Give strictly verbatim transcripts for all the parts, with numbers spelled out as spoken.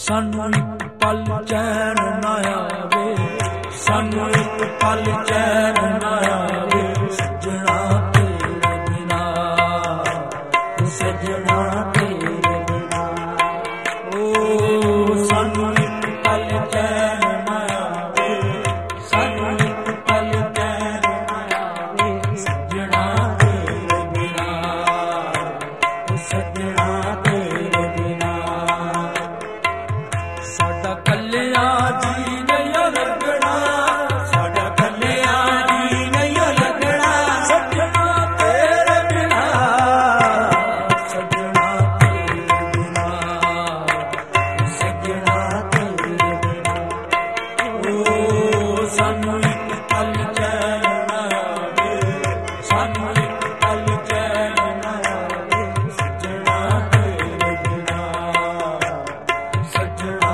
ਸਾਨੂੰ ਇੱਕ ਪਲ ਚੈਨ ਨਾ ਆਵੇ, ਸਾਨੂੰ ਇੱਕ ਪਲ ਚੈਨ ਨਾ ਆਵੇ, ਸੱਜਣਾ ਤੇਰੇ ਬਿਨਾ, ਸੱਜਣਾ ਤੇਰੇ ਬਿਨਾ। ਓ ਸਾਨੂੰ ਇੱਕ ਪਲ ਚੈਨ ਨਾ ਆਵੇ, ਸਾਨੂੰ ਇੱਕ ਪਲ ਚੈਨ ਨਾ ਆਵੇ, ਸੱਜਣਾ ਤੇਰੇ ਬਿਨਾ, ਸੱਜਣਾ ਤੇਰੇ ਬਿਨਾ। ਸਾਡਾ ਕੱਲਿਆ ਜੀ ਨਹੀਂ ਲੱਗਣਾ, ਸਾਡਾ ਕੱਲਿਆ ਜੀ ਨਹੀਂ ਲੱਗਣਾ, ਸੱਜਣਾ ਤੇਰੇ ਬਿਨਾ, ਸੱਜਣਾ ਤੇਰੇ ਬਿਨਾ, ਸੱਜਣਾ ਤੇਰੇ ਬਿਨਾ। ਓ ਸਾਨੂੰ ਇੱਕ ਪਲ ਚੈਨ ਨਾ ਆਵੇ, ਸਾਨੂੰ ਇੱਕ ਪਲ ਚੈਨ ਨਾ ਆਵੇ, ਸੱਜਣਾ ਤੇਰੇ ਬਿਨਾ, ਸੱਜਣਾ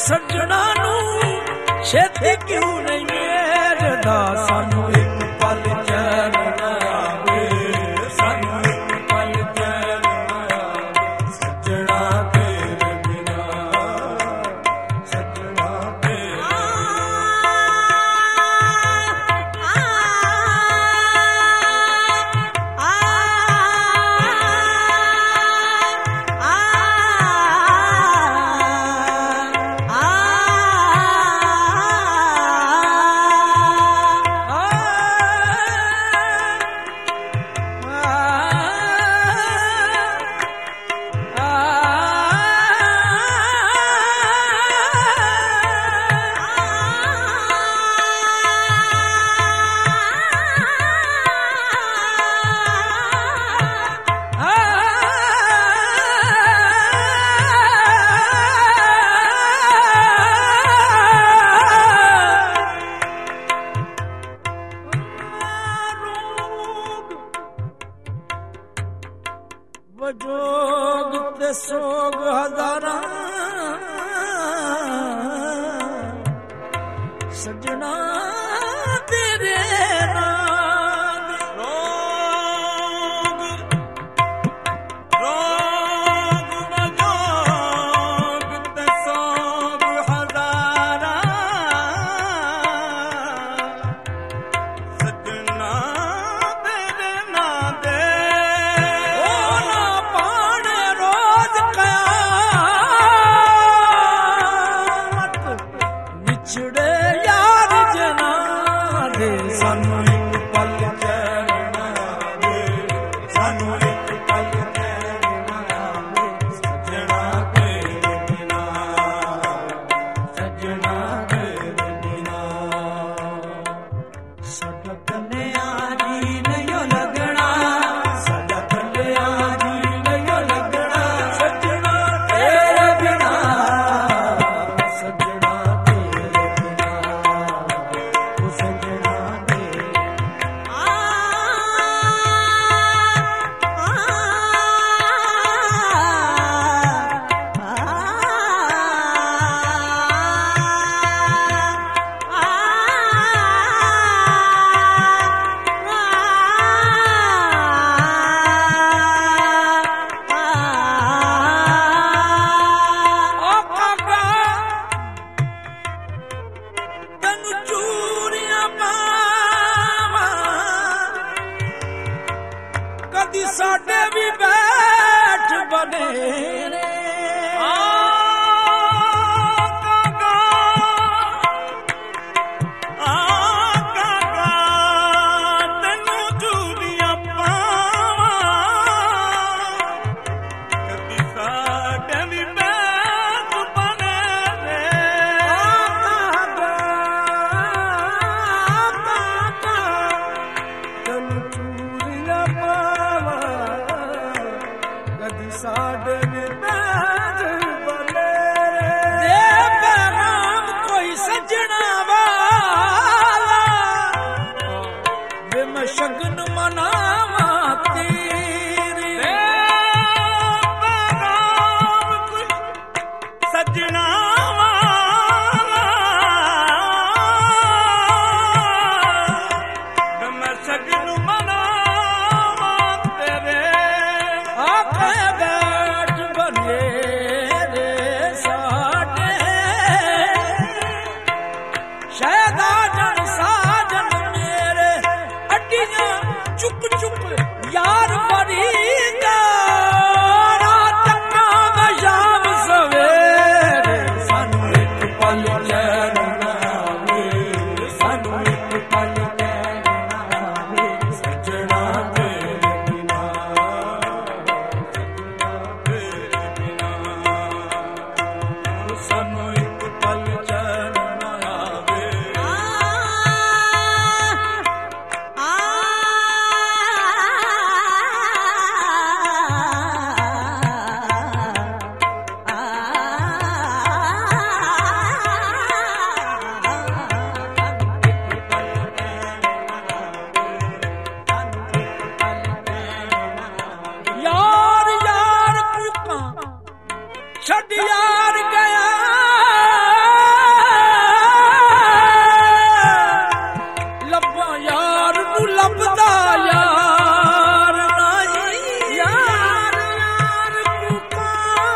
ਛੇਤੀ ਕਿਉਂ ਨਹੀਂ ਮੇਰਦਾ, ਸਾਨੂੰ ਇੱਕ ਪਲ ਸਜਣਾ ਤੇਰੇ ਨਾਮ ਰੋਗ ਰੋਗ ਮਜੋਗ ਤੇ ਸੋਗ ਹਜ਼ਾਰਾਂ ਸਜਣਾ ਤੇਰੇ ਨਾਂ ਦੇ ਉਹ ਨਾ ਪਾਣ ਰੋਜ਼ ਕਿਆਮਤ ਵਿਛੜੇ ਸਾਨੂੰ ਇੱਕ ਪਲ ਚੈਨ ਨਾ ਆਵੇ ਸਾਨੂੰ ਇੱਕ ਪਲ ਚੈਨ ਨਾ ਆਵੇ ਸਜਣਾ ਤੇਰੇ ਬਿਨਾ ਸਜਣਾ ਤੇਰੇ ਬਿਨਾ ਸਾਡਾ ਕੱਲਿਆ ਜੀ ਨਹੀਂ ਲੱਗਣਾ ਸਾਡਾ ਕੱਲਿਆ ਜੀ ਨਹੀਂ ਲੱਗਣਾ ਸਜਣਾ ਤੇਰੇ ਬਿਨਾ ਸਜਣਾ ਤੇਰੇ ਬਿਨਾ ਉਹ ਸਜਣਾ ਕਦੀ ਸਾਡੇ ਵੀ ਬੈਠ ਬਨੇ ਨੇ ਆ ਕਾਕਾ ਆ ਕਾਕਾ ਤੈਨੂੰ ਜੂਦੀਆਂ ਪਾਵਾਂ ਕਦੀ ਸਾਡੇ ਵੀ ਬੈਠ ਬਨੇ ਨੇ ਆ ਕਾਕਾ ਕਾਕਾ ਤੈਨੂੰ ਜੂਦੀਆਂ ਸਾਡੇ ਵੀ ਬੈਠ ਬਨੇ ਦੇ ਪੈਗਾਮ ਕੋਈ ਸਜਣਾ ਵਾਲਾ ਵੇ ਮੈਂ ਸ਼ਗਨ ਮਨਾਵਾਂ ਤੇਰੀ ਦੇ ਪੈਗਾਮ ਕੋਈ ਸਜਣਾ ਵਾਲਾ ਵੇ ਮੈਂ ਸ਼ਗਨ ਮਨਾਵਾਂ ਤੇਰੇ ਆਖੇ ਚੁੱਪ ਚੁੱਪ ਯਾਰ ਫਰੀਦਾ ਰਾਤ ਕਾਮ ਸ਼ਾਮ ਸਵੇਰੇ ਸਾਨੂੰ ਇੱਕ ਪਲ ਚੈਨ ਨਾ ਆਵੇ ਸਾਨੂੰ ਇੱਕ ਪਲ ਚੈਨ ਨਾ ਆਵੇ ਸਜਣਾ ਤੇਰੇ ਬਿਨਾ ਤੇਰੇ ਬਿਨਾ ਸਾਨੂੰ ਇੱਕ ਪਲ ਚੈਨ ਨਾ ਆਵੇ ਛੱਡ ਯਾਰ ਗਿਆ ਲੱਭਾਂ ਯਾਰ ਨੂੰ ਲੱਭਦਾ ਯਾਰ ਨਹੀਂ ਯਾਰ ਯਾਰ ਕੂਕਾਂ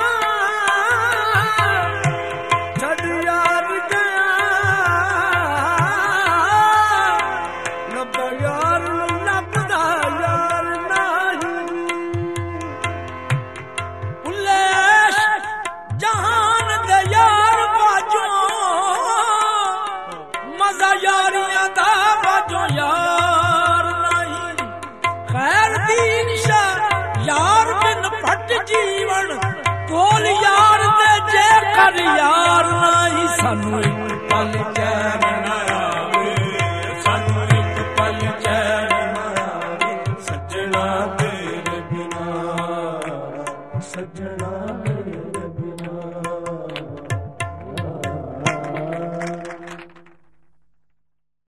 ਛੱਡ ਯਾਰ ਗਿਆ ਲੱਭਾਂ ਯਾਰ ਨੂੰ ਲੱਭਦਾ ਯਾਰ ਨਹੀਂ ਜਹਾਨ ਦੇ ਯਾਰ ਬਾਜੋ ਮਜ਼ਾ ਯਾਰੀਆਂ ਦਾ ਬਾਜੋ ਯਾਰ ਨਹੀਂ ਖੈਰ ਦੀ ਨਿਸ਼ਾ ਯਾਰ ਬਿਨ ਫਟ ਜੀਵਨ ਕੋਲ ਯਾਰ ਤੇ ਜੇ ਕਰ ਯਾਰ ਨਹੀਂ ਸਾਨੂੰ ਇੱਕ ਪਲ ਚੈਨ ਨਾ ਆਵੇ ਸਾਨੂੰ ਇੱਕ ਪਲ ਚੈਨ ਨਾ ਆਵੇ ਸਜਣਾ ਤੇਰੇ ਬਿਨਾ ਸਜਣਾ